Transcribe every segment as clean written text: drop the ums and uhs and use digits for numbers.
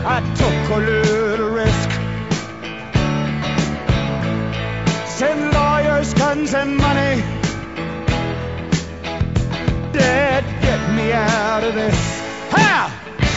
I took a little risk. Send lawyers, guns, and money. Dad, get me out of this. Ha!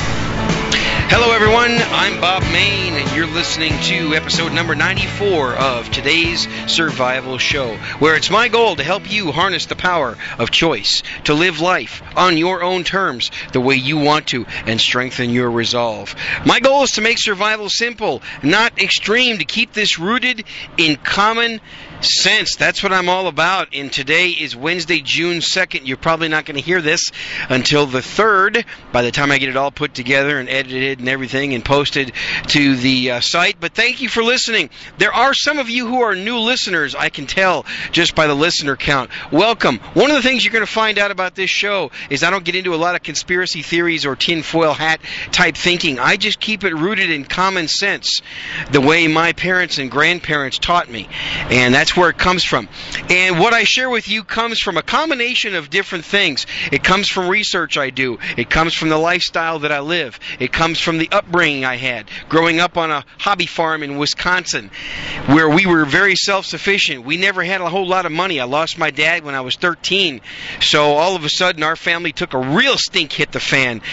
Hello, everyone. I'm Bob Main, and you're listening to episode number 94 of today's Survival Show, where it's my goal to help you harness the power of choice, to live life on your own terms, the way you want to, and strengthen your resolve. My goal is to make survival simple, not extreme, to keep this rooted in common sense. That's what I'm all about. And today is Wednesday, June 2nd. You're probably not going to hear this until the 3rd, by the time I get it all put together and edited and everything and posted to the site. But thank you for listening. There are some of you who are new listeners, I can tell just by the listener count. Welcome. One of the things you're going to find out about this show is I don't get into a lot of conspiracy theories or tinfoil hat type thinking. I just keep it rooted in common sense, the way my parents and grandparents taught me. And that's where it comes from. And what I share with you comes from a combination of different things. It comes from research I do. It comes from the lifestyle that I live. It comes from the upbringing I had, growing up on a hobby farm in Wisconsin, where we were very self-sufficient. We never had a whole lot of money. I lost my dad when I was 13, so all of a sudden our family took a real stink hit the fan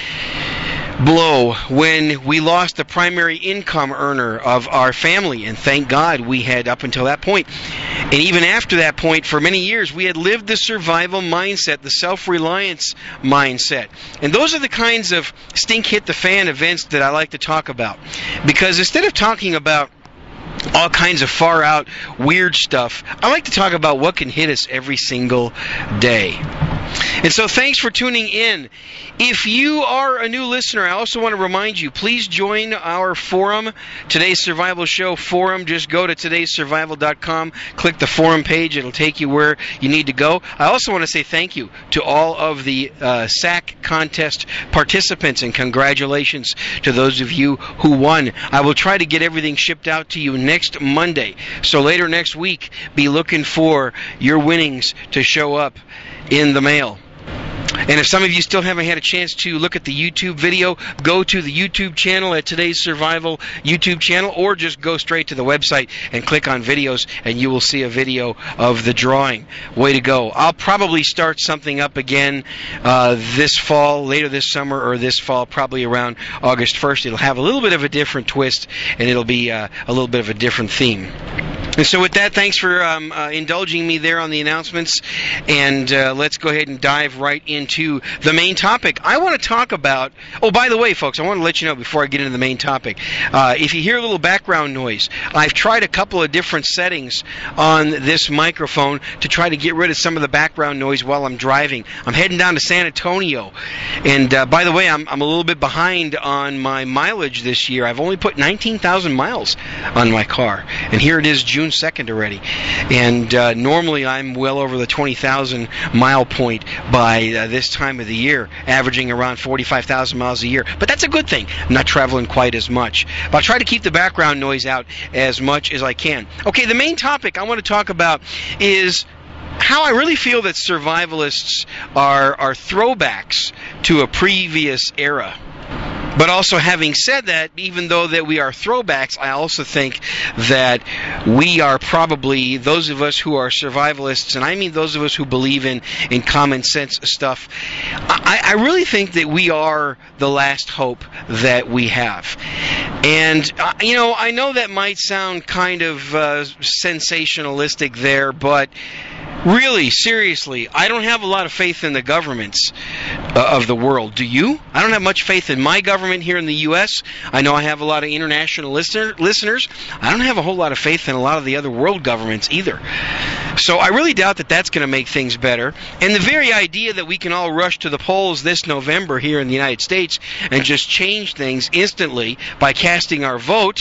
blow when we lost the primary income earner of our family, and thank God we had up until that point. And even after that point, for many years, we had lived the survival mindset, the self-reliance mindset. And those are the kinds of stink-hit-the-fan events that I like to talk about. Because instead of talking about all kinds of far-out, weird stuff, I like to talk about what can hit us every single day. And so thanks for tuning in. If you are a new listener, I also want to remind you, please join our forum, Today's Survival Show forum. Just go to todayssurvival.com, click the forum page. It'll take you where you need to go. I also want to say thank you to all of the SAC contest participants, and congratulations to those of you who won. I will try to get everything shipped out to you next Monday. So later next week, be looking for your winnings to show up in the mail. And if some of you still haven't had a chance to look at the YouTube video, go to the YouTube channel at Today's Survival YouTube channel, or just go straight to the website and click on videos, and you will see a video of the drawing. Way to go. I'll probably start something up again this fall, later this summer, or this fall, probably around August 1st. It'll have a little bit of a different twist, and it'll be a little bit of a different theme. And so with that, thanks for indulging me there on the announcements, and let's go ahead and dive right into the main topic. I want to talk about, oh, by the way, folks, I want to let you know before I get into the main topic, if you hear a little background noise, I've tried a couple of different settings on this microphone to try to get rid of some of the background noise while I'm driving. I'm heading down to San Antonio, and by the way, I'm a little bit behind on my mileage this year. I've only put 19,000 miles on my car, and here it is June 2nd already, and normally I'm well over the 20,000 mile point by this time of the year, averaging around 45,000 miles a year, but that's a good thing. I'm not traveling quite as much, but I'll try to keep the background noise out as much as I can. Okay, the main topic I want to talk about is how I really feel that survivalists are throwbacks to a previous era. But also, having said that, even though that we are throwbacks, I also think that we are probably, those of us who are survivalists, and I mean those of us who believe in common sense stuff, I really think that we are the last hope that we have. And, I know that might sound kind of sensationalistic there, but really, seriously, I don't have a lot of faith in the governments of the world. Do you? I don't have much faith in my government here in the U.S. I know I have a lot of international listeners. I don't have a whole lot of faith in a lot of the other world governments either. So I really doubt that that's going to make things better. And the very idea that we can all rush to the polls this November here in the United States and just change things instantly by casting our vote,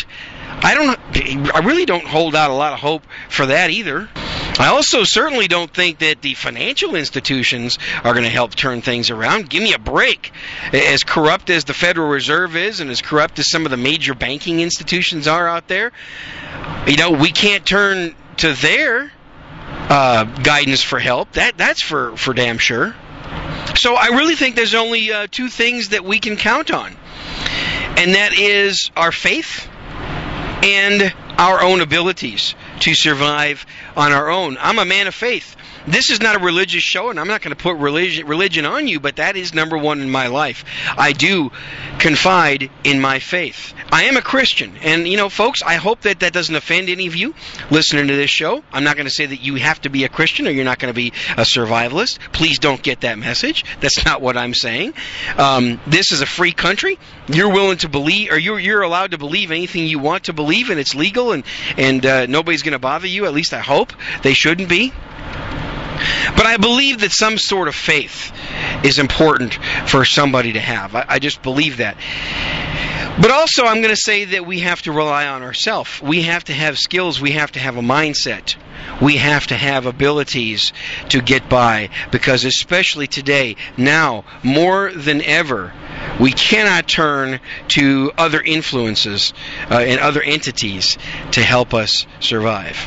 I really don't hold out a lot of hope for that either. I also certainly don't think that the financial institutions are going to help turn things around. Give me a break. As corrupt as the Federal Reserve is, and as corrupt as some of the major banking institutions are out there, we can't turn to their guidance for help. That's for damn sure. So I really think there's only two things that we can count on. and that is our faith and our own abilities to survive on our own. I'm a man of faith. This is not a religious show, and I'm not going to put religion on you, but that is number one in my life. I do confide in my faith. I am a Christian, and, folks, I hope that doesn't offend any of you listening to this show. I'm not going to say that you have to be a Christian or you're not going to be a survivalist. Please don't get that message. That's not what I'm saying. This is a free country. You're willing to believe, or you're allowed to believe anything you want to believe, and it's legal, and nobody's going to bother you. At least I hope. They shouldn't be. But I believe that some sort of faith is important for somebody to have. I just believe that. But also I'm going to say that we have to rely on ourselves. We have to have skills. We have to have a mindset. We have to have abilities to get by. Because especially today, now, more than ever, we cannot turn to other influences and other entities to help us survive.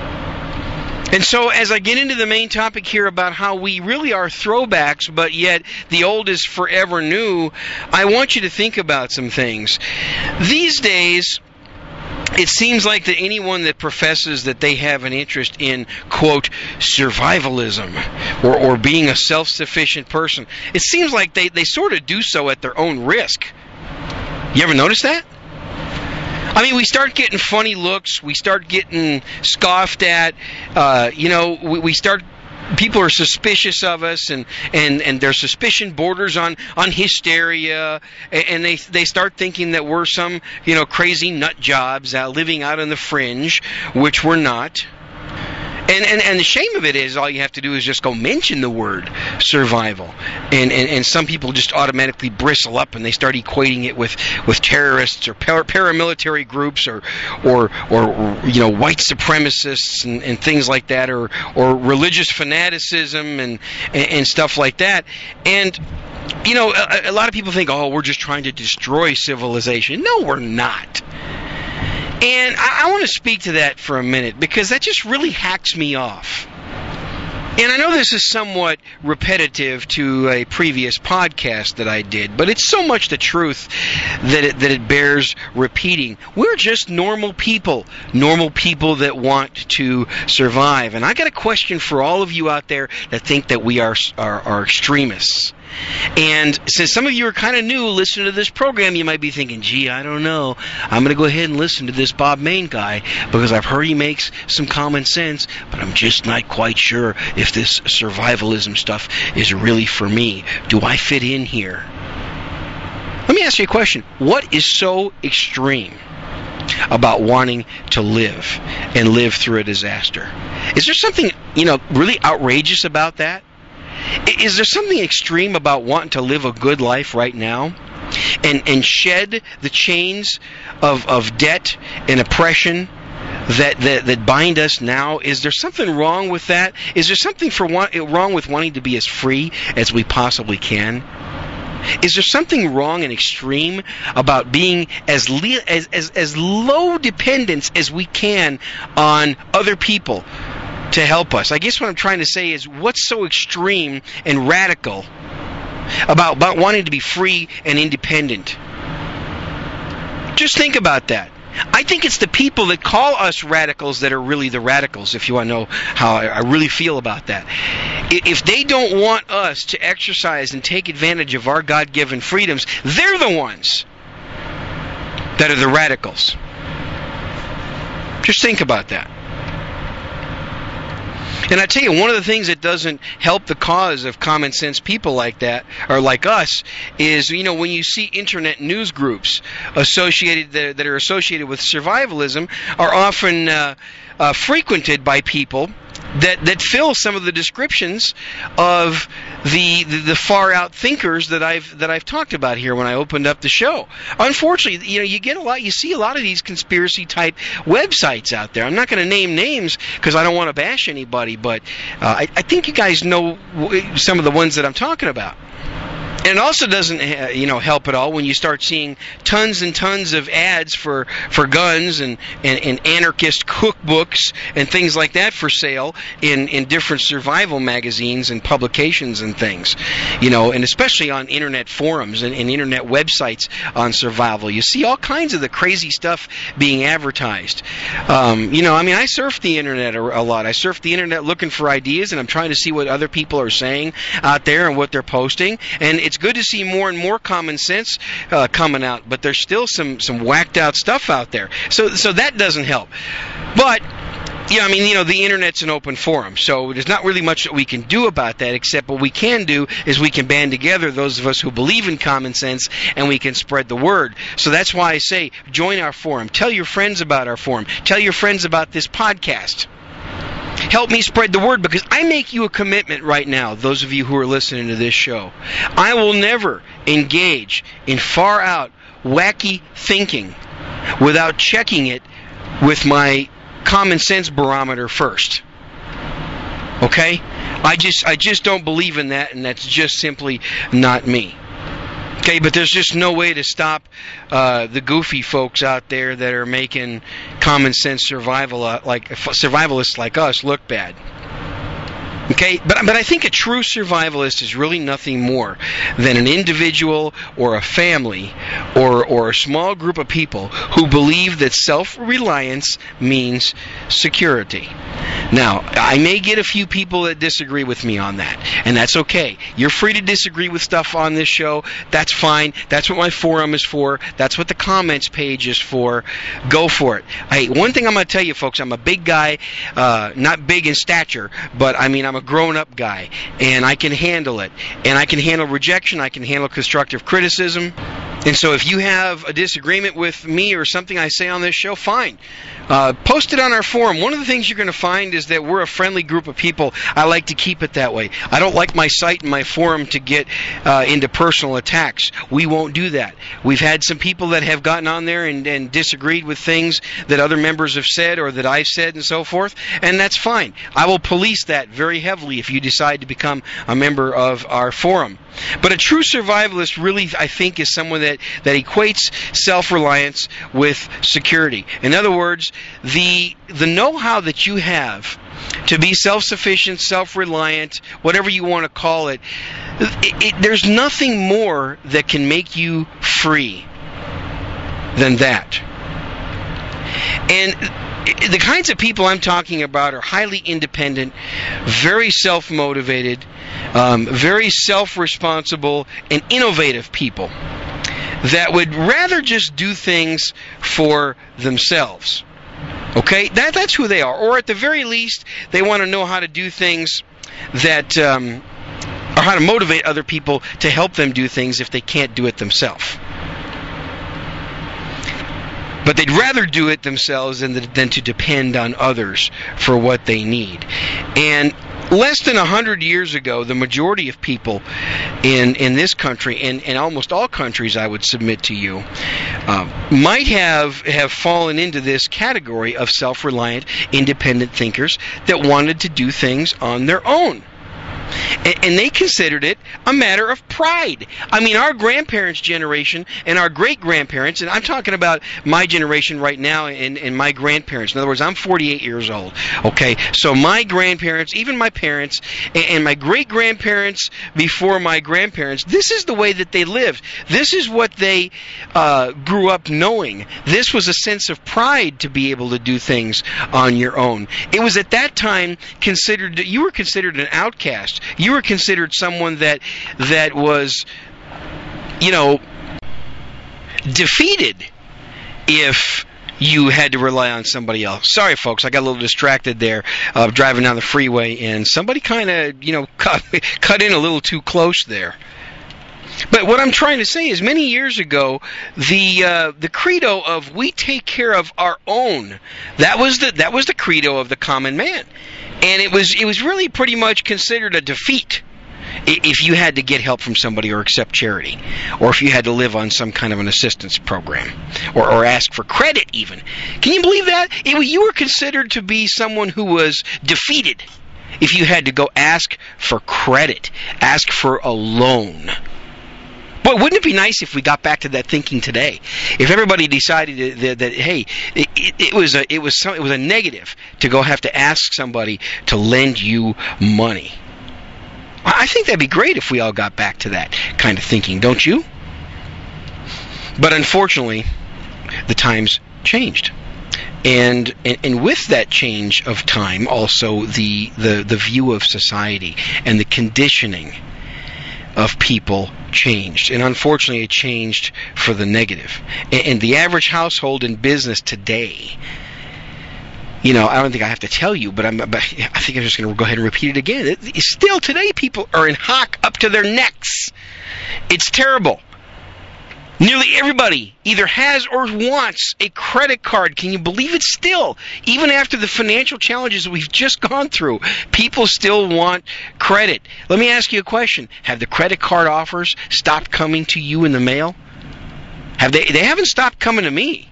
And so as I get into the main topic here about how we really are throwbacks, but yet the old is forever new, I want you to think about some things. These days, it seems like that anyone that professes that they have an interest in, quote, survivalism or being a self-sufficient person, it seems like they sort of do so at their own risk. You ever notice that? I mean, we start getting funny looks. We start getting scoffed at. We start. People are suspicious of us, and their suspicion borders on hysteria, and they start thinking that we're some crazy nut jobs living out on the fringe, which we're not. And the shame of it is, all you have to do is just go mention the word survival, and some people just automatically bristle up and they start equating it with terrorists or paramilitary groups or white supremacists and things like that, or religious fanaticism and stuff like that. And a lot of people think, oh, we're just trying to destroy civilization. No, we're not. And I want to speak to that for a minute, because that just really hacks me off. And I know this is somewhat repetitive to a previous podcast that I did, but it's so much the truth that it bears repeating. We're just normal people that want to survive. And I got a question for all of you out there that think that we are extremists. And since some of you are kind of new listening to this program, you might be thinking, gee, I don't know. I'm going to go ahead and listen to this Bob Mayne guy because I've heard he makes some common sense, but I'm just not quite sure if this survivalism stuff is really for me. Do I fit in here? Let me ask you a question. What is so extreme about wanting to live and live through a disaster? Is there something, really outrageous about that? Is there something extreme about wanting to live a good life right now and shed the chains of debt and oppression that bind us now? Is there something wrong with that? Is there something wrong with wanting to be as free as we possibly can? Is there something wrong and extreme about being as low dependence as we can on other people to help us? I guess what I'm trying to say is, what's so extreme and radical about wanting to be free and independent? Just think about that. I think it's the people that call us radicals that are really the radicals, if you want to know how I really feel about that. If they don't want us to exercise and take advantage of our God-given freedoms, they're the ones that are the radicals. Just think about that. And I tell you, one of the things that doesn't help the cause of common sense people like that, or like us, is, when you see internet news groups that are associated with survivalism are often frequented by people that fill some of the descriptions of the far out thinkers that I've talked about here when I opened up the show. Unfortunately, you see a lot of these conspiracy type websites out there. I'm not going to name names because I don't want to bash anybody, but I think you guys know some of the ones that I'm talking about. And it also doesn't, help at all when you start seeing tons and tons of ads for guns and anarchist cookbooks and things like that for sale in different survival magazines and publications and things, and especially on internet forums and internet websites on survival. You see all kinds of the crazy stuff being advertised. I surf the internet a lot. I surf the internet looking for ideas, and I'm trying to see what other people are saying out there and what they're posting. And it's good to see more and more common sense coming out, but there's still some whacked out stuff out there. So that doesn't help. But the internet's an open forum, so there's not really much that we can do about that, except what we can do is we can band together, those of us who believe in common sense, and we can spread the word. So that's why I say join our forum. Tell your friends about our forum. Tell your friends about this podcast. Help me spread the word, because I make you a commitment right now, those of you who are listening to this show. I will never engage in far out, wacky thinking without checking it with my common sense barometer first. Okay? I just don't believe in that, and that's just simply not me. Okay, but there's just no way to stop the goofy folks out there that are making common sense survivalists like us look bad. Okay, but I think a true survivalist is really nothing more than an individual or a family or a small group of people who believe that self-reliance means security. Now, I may get a few people that disagree with me on that, and that's okay. You're free to disagree with stuff on this show. That's fine. That's what my forum is for. That's what the comments page is for. Go for it. Hey, one thing I'm going to tell you, folks, I'm a big guy, not big in stature, but I'm a grown-up guy, and I can handle it. And I can handle rejection. I can handle constructive criticism. And so if you have a disagreement with me or something I say on this show, fine. Post it on our forum. One of the things you're going to find is that we're a friendly group of people. I like to keep it that way. I don't like my site and my forum to get into personal attacks. We won't do that. We've had some people that have gotten on there and disagreed with things that other members have said or that I've said and so forth, and that's fine. I will police that very heavily if you decide to become a member of our forum. But a true survivalist really, I think, is someone that equates self-reliance with security. In other words, the know-how that you have to be self-sufficient, self-reliant, whatever you want to call it, there's nothing more that can make you free than that. And the kinds of people I'm talking about are highly independent, very self-motivated, very self-responsible, and innovative people that would rather just do things for themselves. Okay? That's who they are. Or at the very least, they want to know how to do things that, or how to motivate other people to help them do things if they can't do it themselves. But they'd rather do it themselves than to depend on others for what they need. And less than 100 years ago, the majority of people in this country, and almost all countries, I would submit to you, might have fallen into this category of self-reliant, independent thinkers that wanted to do things on their own. And they considered it a matter of pride. I mean, our grandparents' generation and our great-grandparents, and I'm talking about my generation right now and my grandparents. In other words, I'm 48 years old. Okay, so my grandparents, even my parents, and my great-grandparents before my grandparents, this is the way that they lived. This is what they grew up knowing. This was a sense of pride to be able to do things on your own. It was at that time you were considered an outcast. You were considered someone that was, defeated if you had to rely on somebody else. Sorry, folks, I got a little distracted there driving down the freeway, and somebody kind of, cut in a little too close there. But what I'm trying to say is, many years ago, the credo of "we take care of our own," that was the credo of the common man. And it was really pretty much considered a defeat if you had to get help from somebody or accept charity, or if you had to live on some kind of an assistance program, or ask for credit even. Can you believe that? You were considered to be someone who was defeated if you had to go ask for credit, ask for a loan. But wouldn't it be nice if we got back to that thinking today? If everybody decided that hey, it was a negative to go have to ask somebody to lend you money. I think that'd be great if we all got back to that kind of thinking, don't you? But unfortunately, the times changed. And with that change of time, also the view of society and the conditioning of people changed. And unfortunately, it changed for the negative. And the average household in business today, I don't think I have to tell you, but I think I'm just going to go ahead and repeat it again. Still today, people are in hock up to their necks. It's terrible. Nearly everybody either has or wants a credit card. Can you believe it still? Even after the financial challenges we've just gone through, people still want credit. Let me ask you a question. Have the credit card offers stopped coming to you in the mail? They haven't stopped coming to me.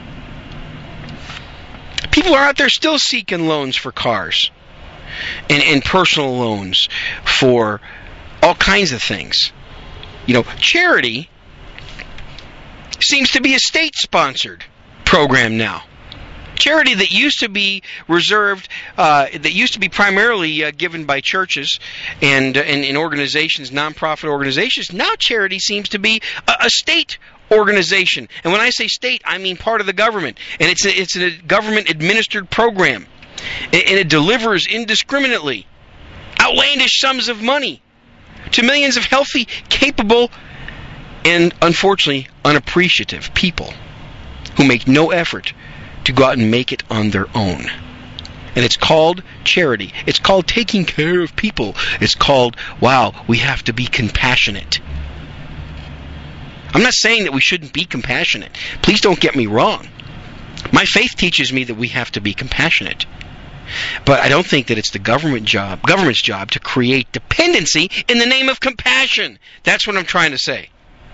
People are out there still seeking loans for cars and personal loans for all kinds of things. Charity seems to be a state-sponsored program now. Charity that used to be reserved, that used to be primarily given by churches and organizations, nonprofit organizations. Now charity seems to be a state organization. And when I say state, I mean part of the government. And it's a government-administered program. And it delivers indiscriminately outlandish sums of money to millions of healthy, capable, and unfortunately unappreciative people who make no effort to go out and make it on their own. And it's called charity. It's called taking care of people. It's called, wow, we have to be compassionate. I'm not saying that we shouldn't be compassionate. Please don't get me wrong. My faith teaches me that we have to be compassionate. But I don't think that it's the government's job to create dependency in the name of compassion. That's what I'm trying to say.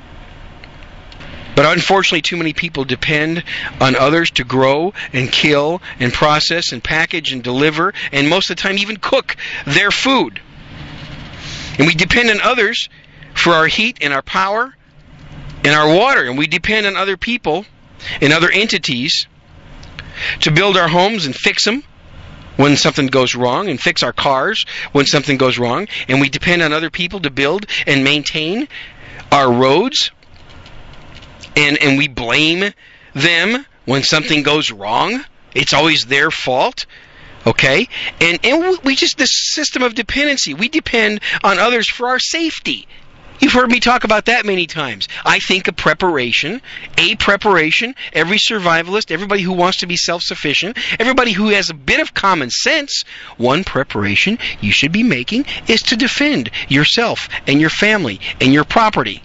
But unfortunately, too many people depend on others to grow and kill and process and package and deliver and most of the time even cook their food. And we depend on others for our heat and our power and our water. And we depend on other people and other entities to build our homes and fix them when something goes wrong, and fix our cars when something goes wrong. And we depend on other people to build and maintain our roads. And we blame them when something goes wrong. It's always their fault. Okay? And we just, this system of dependency, we depend on others for our safety. You've heard me talk about that many times. I think a preparation, every survivalist, everybody who wants to be self-sufficient, everybody who has a bit of common sense, one preparation you should be making is to defend yourself and your family and your property.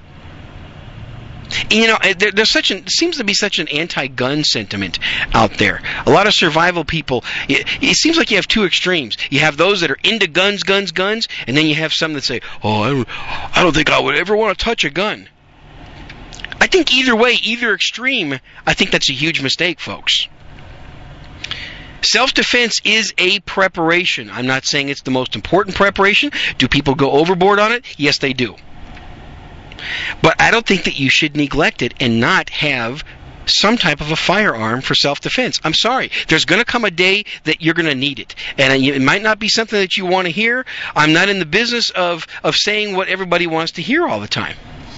There's seems to be such an anti-gun sentiment out there. A lot of survival people, it seems like you have two extremes. You have those that are into guns, and then you have some that say, oh, I don't think I would ever want to touch a gun. I think either way, either extreme, I think that's a huge mistake, folks. Self-defense is a preparation. I'm not saying it's the most important preparation. Do people go overboard on it? Yes, they do. But I don't think that you should neglect it and not have some type of a firearm for self-defense. I'm sorry. There's going to come a day that you're going to need it. And it might not be something that you want to hear. I'm not in the business of saying what everybody wants to hear all the time.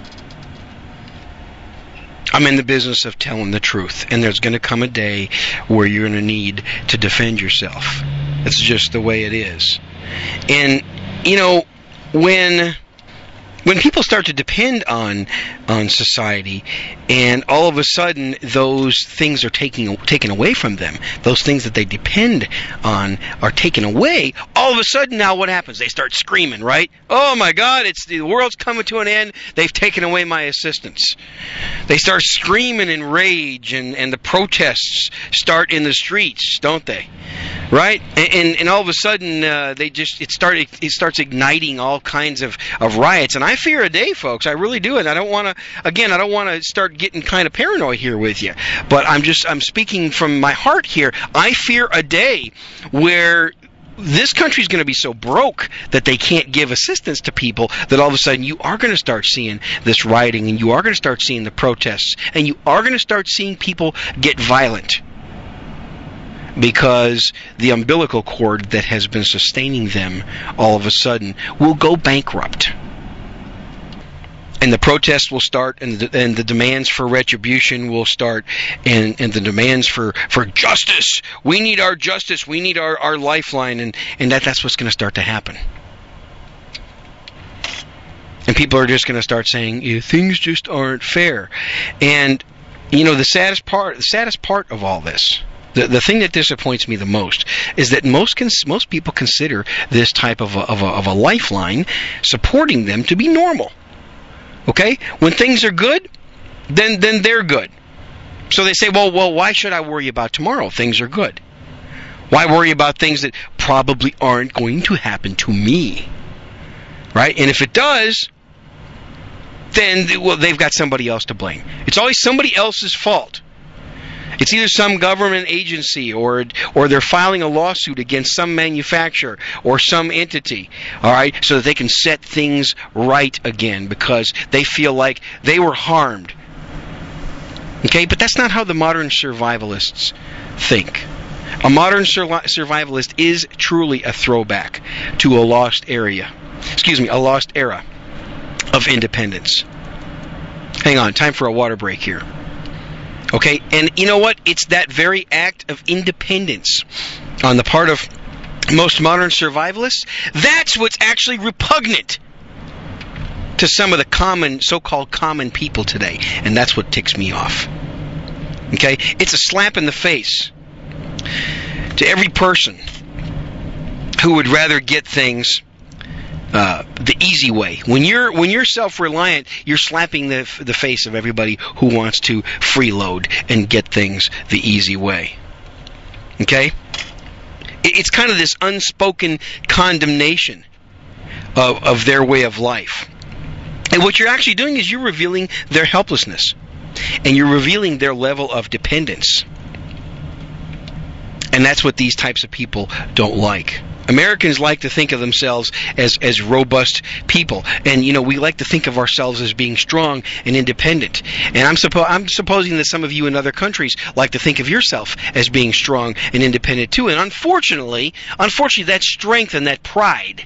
I'm in the business of telling the truth. And there's going to come a day where you're going to need to defend yourself. It's just the way it is. And, when people start to depend on society, and all of a sudden those things are taken away from them, those things that they depend on are taken away, all of a sudden now what happens? They start screaming, right? Oh my God, the world's coming to an end. They've taken away my assistance. They start screaming in rage, and the protests start in the streets, don't they? Right? And all of a sudden it starts igniting all kinds of riots. And I fear a day, folks. I really do. And I don't want to start getting kind of paranoid here with you. But I'm speaking from my heart here. I fear a day where this country is going to be so broke that they can't give assistance to people that all of a sudden you are going to start seeing this rioting, and you are going to start seeing the protests, and you are going to start seeing people get violent because the umbilical cord that has been sustaining them all of a sudden will go bankrupt. And the protests will start, and the demands for retribution will start, and the demands for justice. We need our justice. We need our lifeline, and that's what's going to start to happen. And people are just going to start saying, things just aren't fair. And, the saddest part of all this, the thing that disappoints me the most, is that most people consider this type of a lifeline supporting them to be normal. Okay? When things are good, then they're good. So they say, well, why should I worry about tomorrow? Things are good. Why worry about things that probably aren't going to happen to me? Right? And if it does, then they've got somebody else to blame. It's always somebody else's fault. It's either some government agency or they're filing a lawsuit against some manufacturer or some entity, all right, so that they can set things right again because they feel like they were harmed. Okay, but that's not how the modern survivalists think. A modern survivalist is truly a throwback to a lost era of independence. Hang on, time for a water break here. Okay, and you know what? It's that very act of independence on the part of most modern survivalists. That's what's actually repugnant to some of the so-called common people today. And that's what ticks me off. Okay? It's a slap in the face to every person who would rather get things the easy way. When you're self-reliant, you're slapping the face of everybody who wants to freeload and get things the easy way. Okay? It's kind of this unspoken condemnation of their way of life. And what you're actually doing is you're revealing their helplessness. And you're revealing their level of dependence. And that's what these types of people don't like. Americans like to think of themselves as robust people, and we like to think of ourselves as being strong and independent. And I'm supposing that some of you in other countries like to think of yourself as being strong and independent too. And unfortunately, that strength and that pride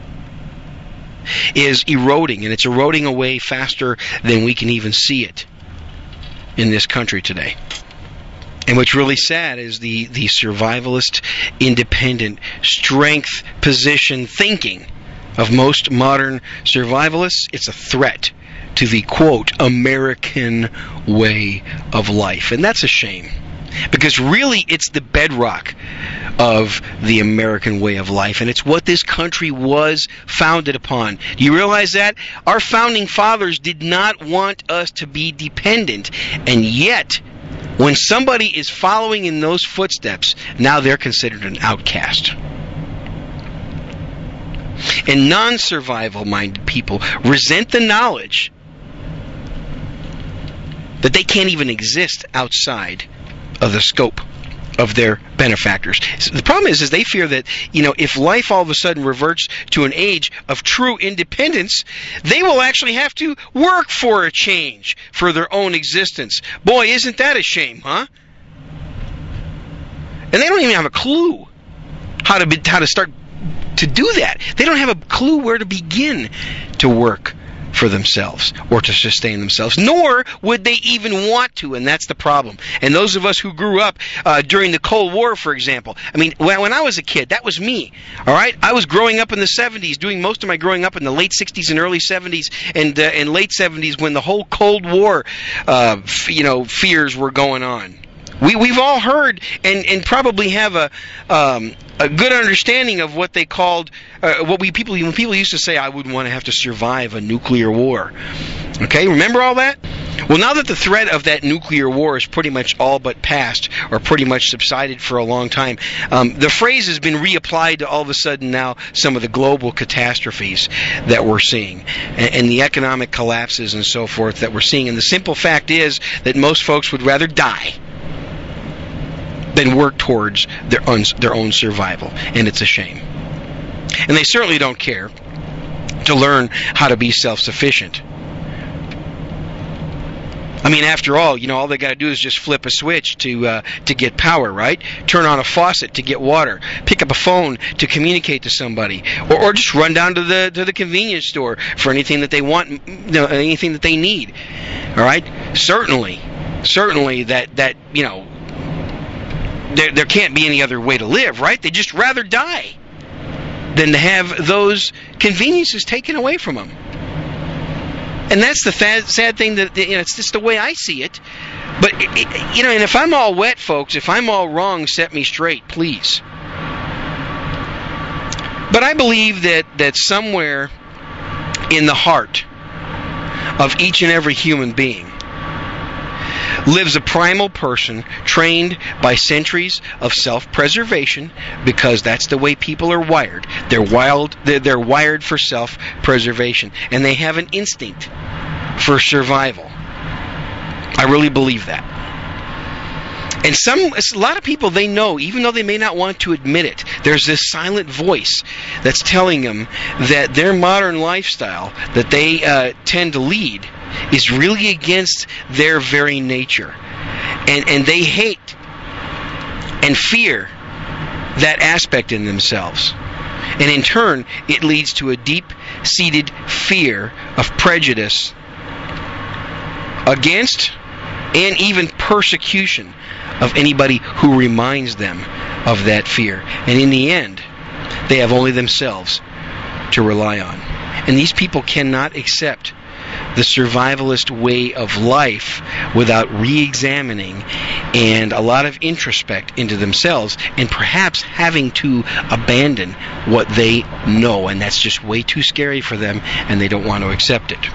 is eroding, and it's eroding away faster than we can even see it in this country today. And what's really sad is the survivalist, independent, strength position thinking of most modern survivalists. It's a threat to the, quote, American way of life. And that's a shame. Because really it's the bedrock of the American way of life. And it's what this country was founded upon. Do you realize that? Our founding fathers did not want us to be dependent. And yet, when somebody is following in those footsteps, now they're considered an outcast. And non-survival-minded people resent the knowledge that they can't even exist outside of the scope of their benefactors. The problem is they fear that, if life all of a sudden reverts to an age of true independence, they will actually have to work for a change for their own existence. Boy, isn't that a shame, huh? And they don't even have a clue how to start to do that. They don't have a clue where to begin to work for themselves or to sustain themselves, nor would they even want to, and that's the problem. And those of us who grew up during the Cold War, for example, when I was a kid, that was me, all right? I was growing up in the 70s, doing most of my growing up in the late 60s and early 70s and late 70s when the whole Cold War, fears were going on. We've all heard and probably have a good understanding of what they called when people used to say, I wouldn't want to have to survive a nuclear war. Okay, remember all that? Well, now that the threat of that nuclear war is pretty much all but past, or pretty much subsided for a long time, the phrase has been reapplied to all of a sudden now some of the global catastrophes that we're seeing, and the economic collapses and so forth that we're seeing. And the simple fact is that most folks would rather die than work towards their own survival, and it's a shame. And they certainly don't care to learn how to be self-sufficient. I mean, after all, all they got to do is just flip a switch to get power, right? Turn on a faucet to get water. Pick up a phone to communicate to somebody, or just run down to the convenience store for anything that they want, anything that they need. All right? Certainly that there can't be any other way to live, right? They'd just rather die than to have those conveniences taken away from them. And that's the sad thing that it's just the way I see it. But and if I'm all wet, folks, if I'm all wrong, set me straight, please. But I believe that somewhere in the heart of each and every human being lives a primal person trained by centuries of self-preservation, because that's the way people are wired. They're wired for self-preservation, and they have an instinct for survival. I really believe that. And a lot of people, they know, even though they may not want to admit it, there's this silent voice that's telling them that their modern lifestyle that they tend to lead is really against their very nature. And they hate and fear that aspect in themselves. And in turn, it leads to a deep-seated fear of prejudice against and even persecution of anybody who reminds them of that fear. And in the end, they have only themselves to rely on. And these people cannot accept the survivalist way of life without re-examining and a lot of introspect into themselves, and perhaps having to abandon what they know, and that's just way too scary for them, and they don't want to accept it.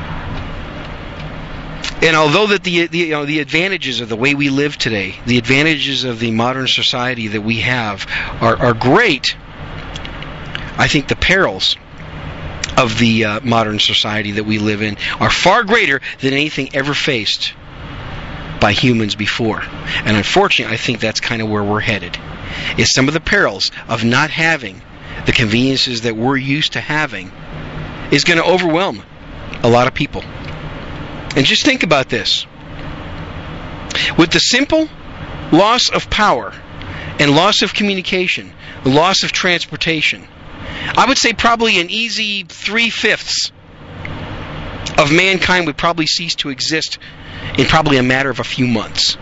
And although that the advantages of the way we live today, the advantages of the modern society that we have are great, I think the perils of the modern society that we live in are far greater than anything ever faced by humans before. And unfortunately, I think that's kind of where we're headed, is some of the perils of not having the conveniences that we're used to having is going to overwhelm a lot of people. And just think about this. With the simple loss of power and loss of communication, loss of transportation, I would say probably an easy 3/5 of mankind would probably cease to exist in probably a matter of a few months.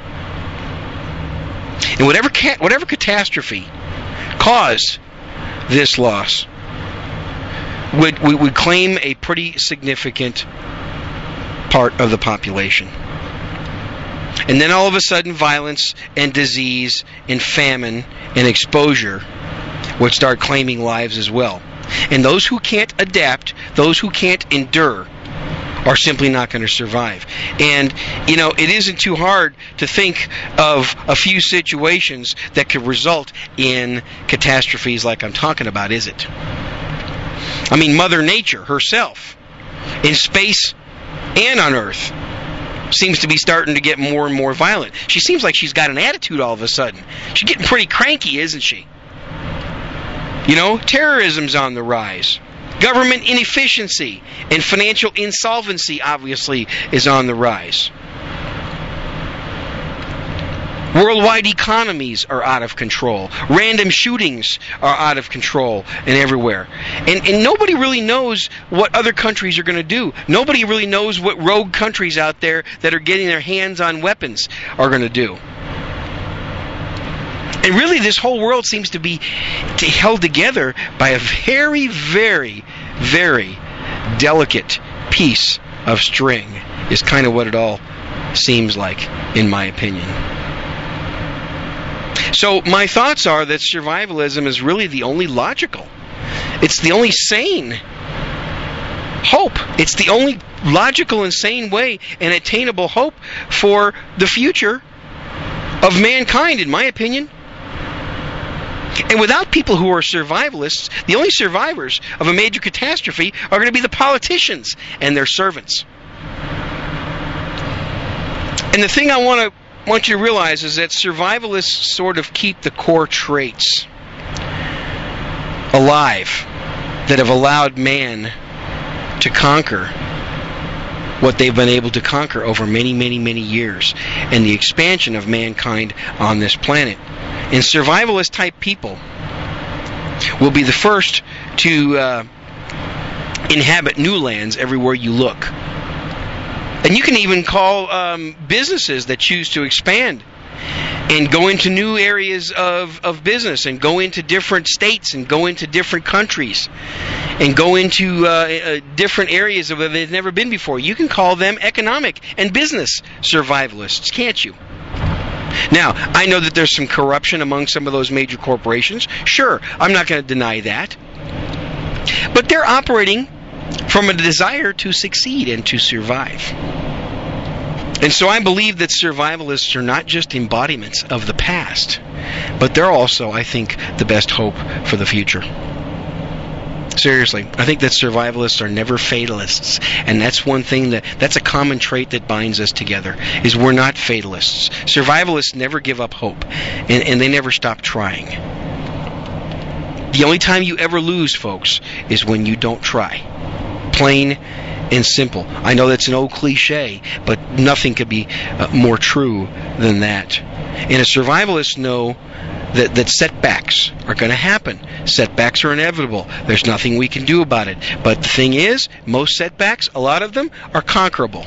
And whatever catastrophe caused this loss would claim a pretty significant part of the population. And then all of a sudden, violence and disease and famine and exposure would start claiming lives as well. And those who can't adapt, those who can't endure, are simply not going to survive. And, it isn't too hard to think of a few situations that could result in catastrophes like I'm talking about, is it? I mean, Mother Nature herself, in space and on Earth, seems to be starting to get more and more violent. She seems like she's got an attitude all of a sudden. She's getting pretty cranky, isn't she? Terrorism's on the rise. Government inefficiency and financial insolvency, obviously, is on the rise. Worldwide economies are out of control. Random shootings are out of control and everywhere. And nobody really knows what other countries are going to do. Nobody really knows what rogue countries out there that are getting their hands on weapons are going to do. And really, this whole world seems to be held together by a very, very, very delicate piece of string, is kind of what it all seems like, in my opinion. So my thoughts are that survivalism is really the only logical. It's the only sane hope. It's the only logical and sane way and attainable hope for the future of mankind, in my opinion. And without people who are survivalists, the only survivors of a major catastrophe are going to be the politicians and their servants. And the thing I want to want you to realize is that survivalists sort of keep the core traits alive that have allowed man to conquer what they've been able to conquer over many, many, many years, and the expansion of mankind on this planet. And survivalist type people will be the first to inhabit new lands everywhere you look. And you can even call businesses that choose to expand and go into new areas of business, and go into different states, and go into different countries, and go into different areas where they've never been before. You can call them economic and business survivalists, can't you? Now, I know that there's some corruption among some of those major corporations. Sure, I'm not going to deny that. But they're operating from a desire to succeed and to survive. And so I believe that survivalists are not just embodiments of the past, but they're also, I think, the best hope for the future. Seriously, I think that survivalists are never fatalists, and that's one thing that's a common trait that binds us together, is we're not fatalists. Survivalists never give up hope, and they never stop trying. The only time you ever lose, folks, is when you don't try. Plain and simple. I know that's an old cliche, but nothing could be more true than that. And a survivalist know that setbacks are going to happen. Setbacks are inevitable. There's nothing we can do about it. But the thing is, most setbacks, a lot of them, are conquerable.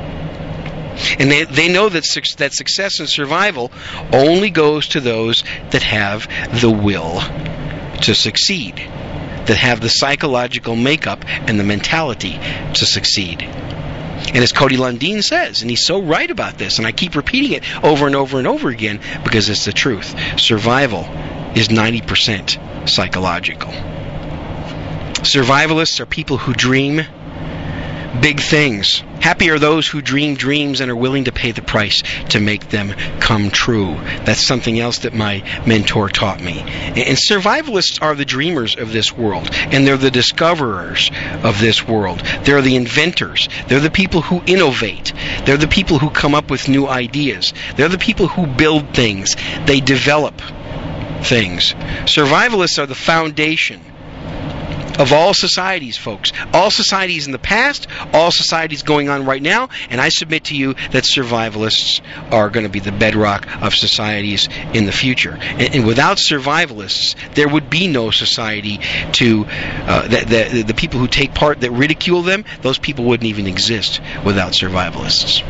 And they know that success and survival only goes to those that have the will to succeed, that have the psychological makeup and the mentality to succeed. And as Cody Lundin says, and he's so right about this, and I keep repeating it over and over and over again because it's the truth, survival is 90% psychological. Survivalists are people who dream big things. Happy are those who dream dreams and are willing to pay the price to make them come true. That's something else that my mentor taught me. And survivalists are the dreamers of this world, and they're the discoverers of this world. They're the inventors. They're the people who innovate. They're the people who come up with new ideas. They're the people who build things. They develop things. Survivalists are the foundation of all societies, folks. All societies in the past, all societies going on right now, and I submit to you that survivalists are going to be the bedrock of societies in the future. And without survivalists, there would be no society to the people who take part, that ridicule them, those people wouldn't even exist without survivalists.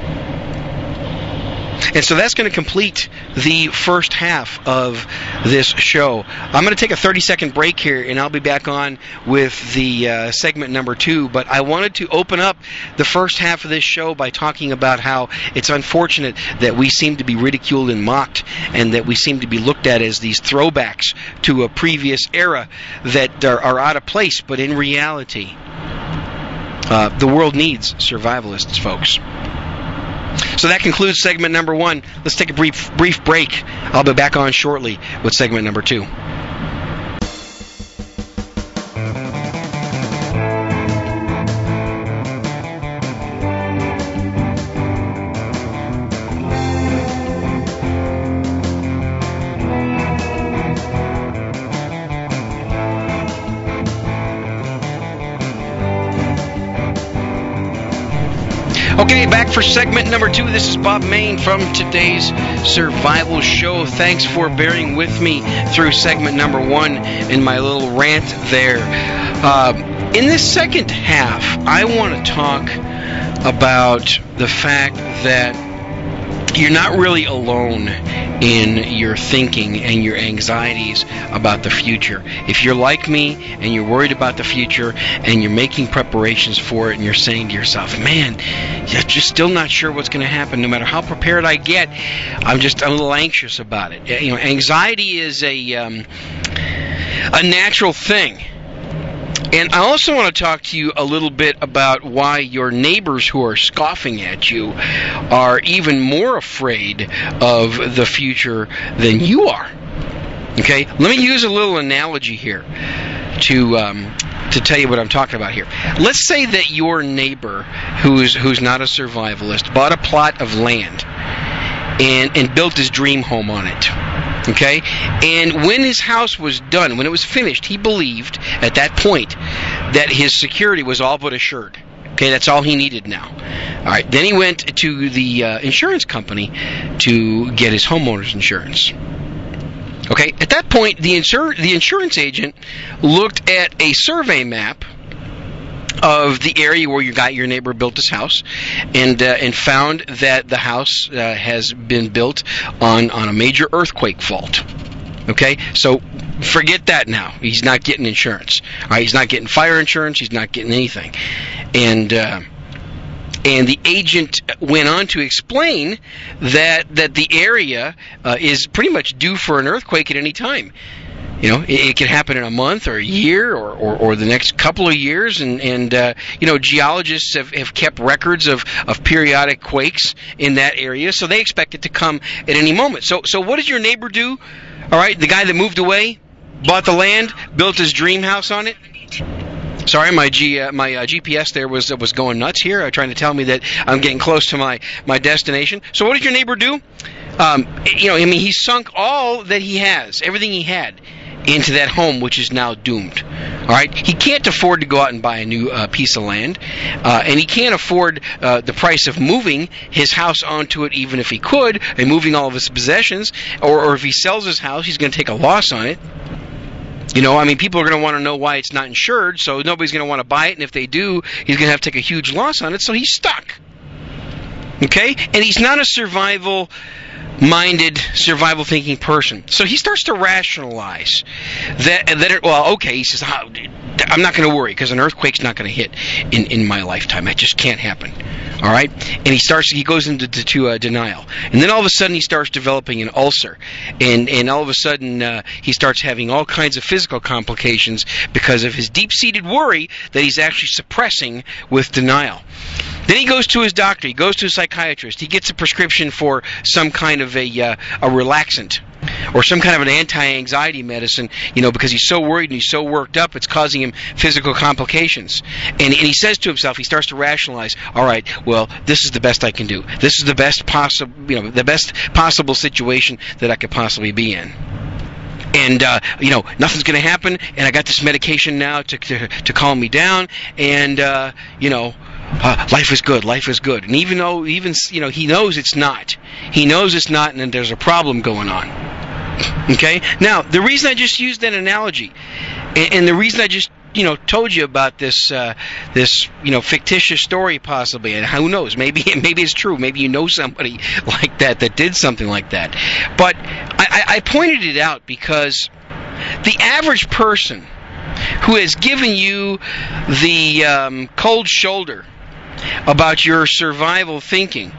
And so that's going to complete the first half of this show. I'm going to take a 30-second break here, and I'll be back on with the segment number 2. But I wanted to open up the first half of this show by talking about how it's unfortunate that we seem to be ridiculed and mocked, and that we seem to be looked at as these throwbacks to a previous era that are out of place. But in reality, the world needs survivalists, folks. So that concludes segment number 1. Let's take a brief break. I'll be back on shortly with segment number 2. Okay, back for segment number 2. This is Bob Main from today's Survival Show. Thanks for bearing with me through segment number 1 in my little rant there. In this second half, I want to talk about the fact that you're not really alone in your thinking and your anxieties about the future. If you're like me and you're worried about the future and you're making preparations for it and you're saying to yourself, man, you're just still not sure what's going to happen, no matter how prepared I get, I'm a little anxious about it. You know, anxiety is a natural thing. And I also want to talk to you a little bit about why your neighbors who are scoffing at you are even more afraid of the future than you are. Okay? Let me use a little analogy here to tell you what I'm talking about here. Let's say that your neighbor, who's not a survivalist, bought a plot of land, and built his dream home on it. Okay? And when his house was done, when it was finished, he believed at that point that his security was all but assured. Okay, that's all he needed now. All right, then he went to the insurance company to get his homeowner's insurance. Okay, at that point, the insurance agent looked at a survey map of the area where your neighbor built his house, and found that the house has been built on a major earthquake fault. Okay, so forget that now. He's not getting insurance. All right, he's not getting fire insurance. He's not getting anything. And the agent went on to explain that the area is pretty much due for an earthquake at any time. You know, it could happen in a month or a year or the next couple of years, and geologists have kept records of periodic quakes in that area, so they expect it to come at any moment. So what does your neighbor do? All right, the guy that moved away, bought the land, built his dream house on it. Sorry, my GPS there was going nuts here, trying to tell me that I'm getting close to my destination. So what did your neighbor do? He sunk all that he has, everything he had, into that home, which is now doomed. All right, he can't afford to go out and buy a new piece of land, and he can't afford the price of moving his house onto it, even if he could, and moving all of his possessions. Or if he sells his house, he's going to take a loss on it. People are going to want to know why it's not insured, so nobody's going to want to buy it, and if they do, he's going to have to take a huge loss on it, so he's stuck. Okay? And he's not a survival-minded, survival-thinking person. So he starts to rationalize he says, I'm not going to worry, because an earthquake's not going to hit in my lifetime. That just can't happen. All right? And he goes into denial. And then all of a sudden he starts developing an ulcer. And all of a sudden he starts having all kinds of physical complications because of his deep-seated worry that he's actually suppressing with denial. Then he goes to his doctor. He goes to a psychiatrist. He gets a prescription for some kind of a relaxant or some kind of an anti-anxiety medicine, because he's so worried and he's so worked up, it's causing him physical complications. And he says to himself, he starts to rationalize, all right, well, this is the best I can do. This is the best possible situation that I could possibly be in. And, nothing's going to happen, and I got this medication now to calm me down, and, life is good, And he knows it's not. He knows it's not, and then there's a problem going on. Okay? Now, the reason I just used that analogy, and the reason I just, told you about this fictitious story possibly, and who knows, maybe it's true. Maybe you know somebody like that did something like that. But I pointed it out because the average person who has given you the cold shoulder about your survival thinking,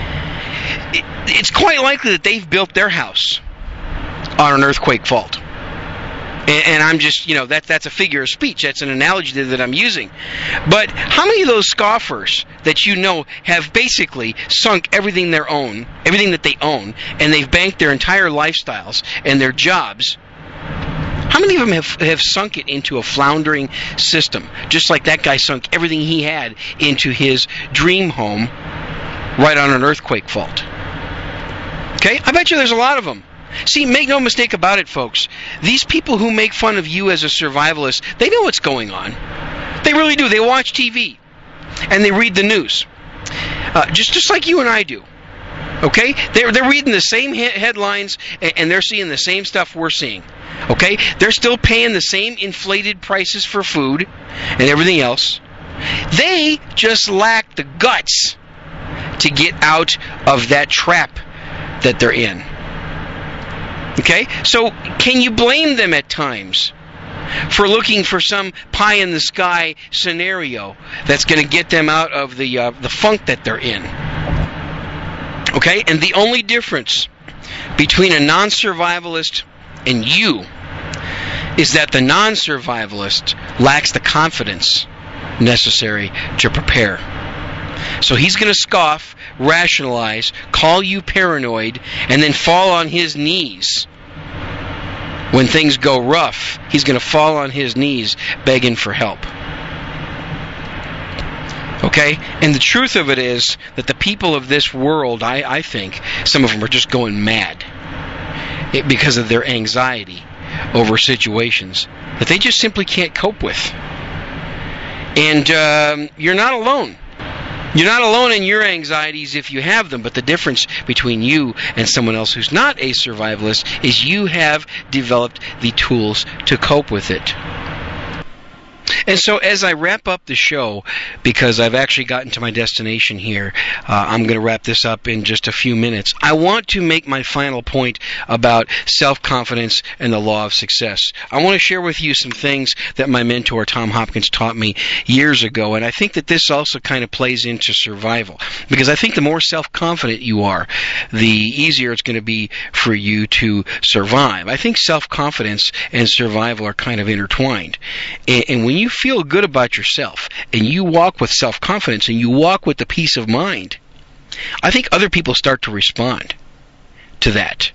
it's quite likely that they've built their house on an earthquake fault. And I'm just, that's a figure of speech. That's an analogy that I'm using. But how many of those scoffers that have basically sunk everything that they own, and they've banked their entire lifestyles and their jobs? How many of them have sunk it into a floundering system, just like that guy sunk everything he had into his dream home right on an earthquake fault? Okay? I bet you there's a lot of them. See, make no mistake about it, folks. These people who make fun of you as a survivalist, they know what's going on. They really do. They watch TV, and they read the news, just like you and I do. Okay? They're reading the same headlines, and they're seeing the same stuff we're seeing. Okay? They're still paying the same inflated prices for food and everything else. They just lack the guts to get out of that trap that they're in. Okay? So, can you blame them at times for looking for some pie-in-the-sky scenario that's going to get them out of the funk that they're in? Okay? And the only difference between a non-survivalist and you is that the non-survivalist lacks the confidence necessary to prepare. So he's going to scoff, rationalize, call you paranoid, and then fall on his knees. When things go rough, he's going to fall on his knees begging for help. Okay? And the truth of it is that the people of this world, I think, some of them are just going mad because of their anxiety over situations that they just simply can't cope with. And you're not alone. You're not alone in your anxieties if you have them, but the difference between you and someone else who's not a survivalist is you have developed the tools to cope with it. And so as I wrap up the show, because I've actually gotten to my destination here, I'm going to wrap this up in just a few minutes. I want to make my final point about self-confidence and the law of success. I want to share with you some things that my mentor, Tom Hopkins, taught me years ago, and I think that this also kind of plays into survival, because I think the more self-confident you are, the easier it's going to be for you to survive. I think self-confidence and survival are kind of intertwined. And when you feel good about yourself and you walk with self-confidence and you walk with the peace of mind, I think other people start to respond to that.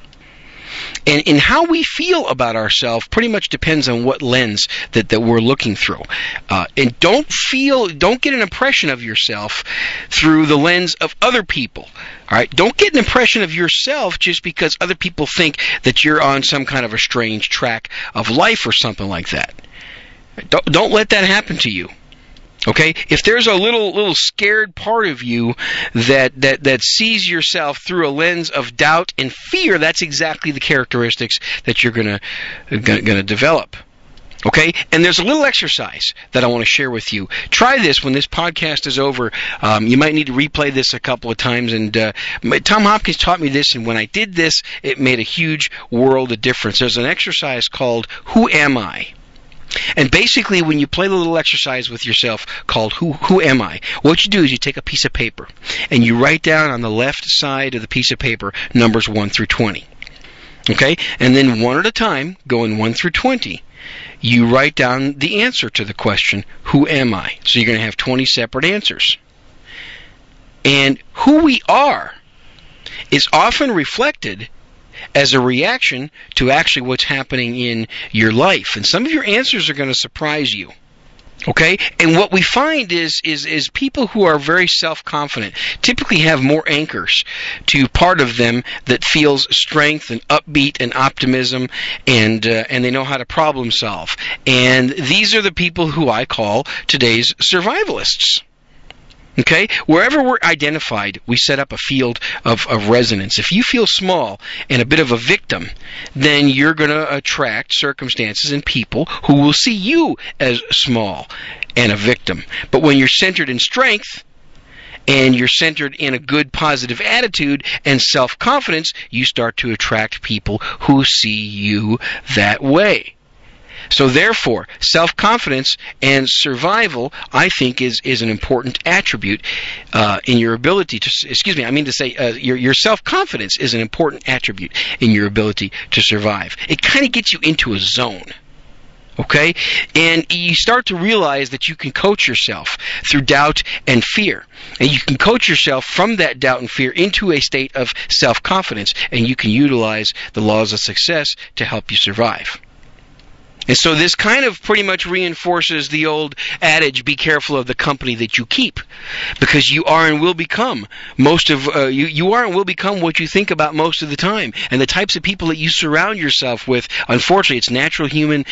And how we feel about ourselves pretty much depends on what lens that we're looking through. And don't get an impression of yourself through the lens of other people. All right? Don't get an impression of yourself just because other people think that you're on some kind of a strange track of life or something like that. Don't let that happen to you. Okay? If there's a little scared part of you that sees yourself through a lens of doubt and fear, that's exactly the characteristics that you're gonna develop. Okay? And there's a little exercise that I want to share with you. Try this when this podcast is over. You might need to replay this a couple of times. And Tom Hopkins taught me this, and when I did this, it made a huge world of difference. There's an exercise called Who Am I? And basically, when you play the little exercise with yourself called Who Am I? What you do is you take a piece of paper and you write down on the left side of the piece of paper numbers 1 through 20. Okay? And then one at a time, going 1 through 20, you write down the answer to the question, Who am I? So you're going to have 20 separate answers. And who we are is often reflected as a reaction to actually what's happening in your life. And some of your answers are going to surprise you. Okay? And what we find is people who are very self-confident typically have more anchors to part of them that feels strength and upbeat and optimism, and they know how to problem solve. And these are the people who I call today's survivalists. Okay? Wherever we're identified, we set up a field of resonance. If you feel small and a bit of a victim, then you're going to attract circumstances and people who will see you as small and a victim. But when you're centered in strength, and you're centered in a good positive attitude and self-confidence, you start to attract people who see you that way. So therefore, self-confidence and survival, I think, is an important attribute in your ability to, your self-confidence is an important attribute in your ability to survive. It kind of gets you into a zone. Okay? And you start to realize that you can coach yourself through doubt and fear. And you can coach yourself from that doubt and fear into a state of self-confidence. And you can utilize the laws of success to help you survive. And so this kind of pretty much reinforces the old adage, be careful of the company that you keep, because you are and will become you are and will become what you think about most of the time. And the types of people that you surround yourself with, unfortunately, it's natural human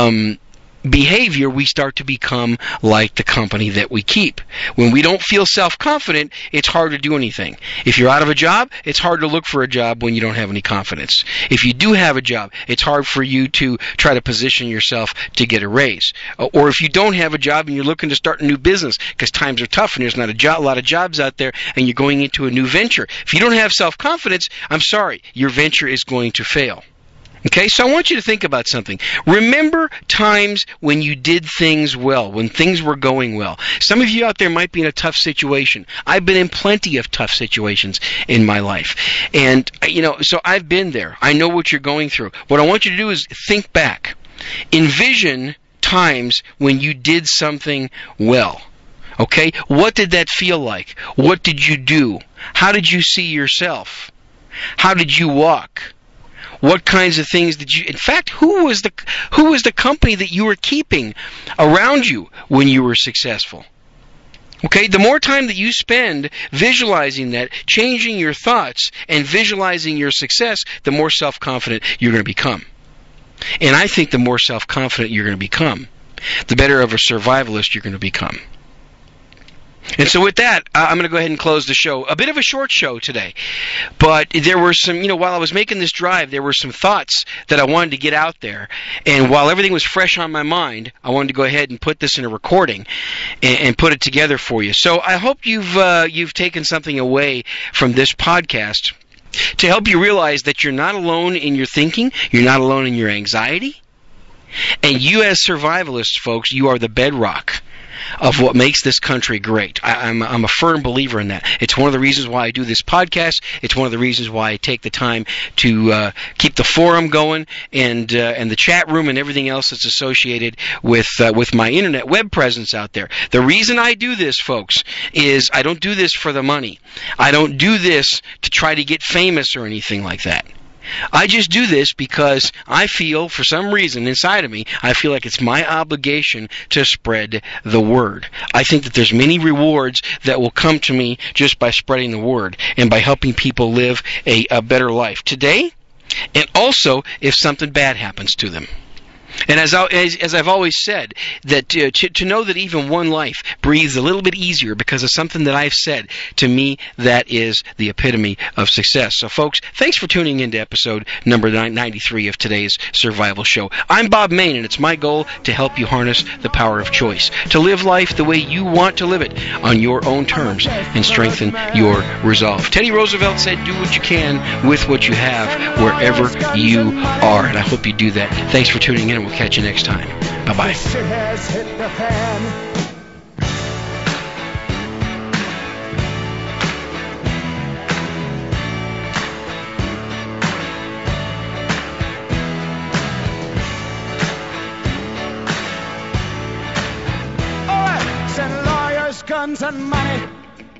behavior, we start to become like the company that we keep. When we don't feel self-confident, it's hard to do anything. If you're out of a job, it's hard to look for a job when you don't have any confidence. If you do have a job, it's hard for you to try to position yourself to get a raise. Or if you don't have a job and you're looking to start a new business because times are tough and there's not a lot of jobs out there and you're going into a new venture. If you don't have self-confidence, I'm sorry, your venture is going to fail. Okay, so I want you to think about something. Remember times when you did things well, when things were going well. Some of you out there might be in a tough situation. I've been in plenty of tough situations in my life. And, so I've been there. I know what you're going through. What I want you to do is think back. Envision times when you did something well. Okay, what did that feel like? What did you do? How did you see yourself? How did you walk? What kinds of things did you... In fact, who was the company that you were keeping around you when you were successful? Okay, the more time that you spend visualizing that, changing your thoughts, and visualizing your success, the more self-confident you're going to become. And I think the more self-confident you're going to become, the better of a survivalist you're going to become. And so with that, I'm going to go ahead and close the show. A bit of a short show today. But there were some, while I was making this drive, there were some thoughts that I wanted to get out there. And while everything was fresh on my mind, I wanted to go ahead and put this in a recording and put it together for you. So I hope you've taken something away from this podcast to help you realize that you're not alone in your thinking, you're not alone in your anxiety. And you as survivalists, folks, you are the bedrock of what makes this country great. I'm a firm believer in that. It's one of the reasons why I do this podcast. It's one of the reasons why I take the time to keep the forum going and the chat room and everything else that's associated with my internet web presence out there. The reason I do this, folks, is I don't do this for the money. I don't do this to try to get famous or anything like that. I just do this because I feel, for some reason inside of me, I feel like it's my obligation to spread the word. I think that there's many rewards that will come to me just by spreading the word and by helping people live a better life today, and also if something bad happens to them. And as I've always said, that to know that even one life breathes a little bit easier because of something that I've said, to me, that is the epitome of success. So, folks, thanks for tuning in to episode number 93 of today's Survival Show. I'm Bob Mayne, and it's my goal to help you harness the power of choice, to live life the way you want to live it on your own terms and strengthen your resolve. Teddy Roosevelt said, do what you can with what you have wherever you are, and I hope you do that. Thanks for tuning in. We'll catch you next time. Bye-bye. Shit has hit the fan. All right, send lawyers, guns, and money.